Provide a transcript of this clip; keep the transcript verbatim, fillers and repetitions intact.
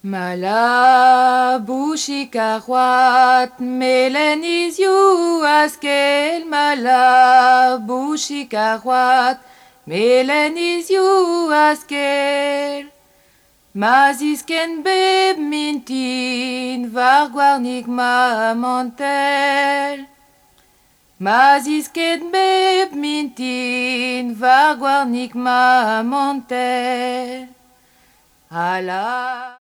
Mala bushikahuat meleniziu askel mala bushikahuat meleniziu askel Mazisken beb mintin varguarnik ma mantel Mazisken beb mintin varguarnik ma mantel Ala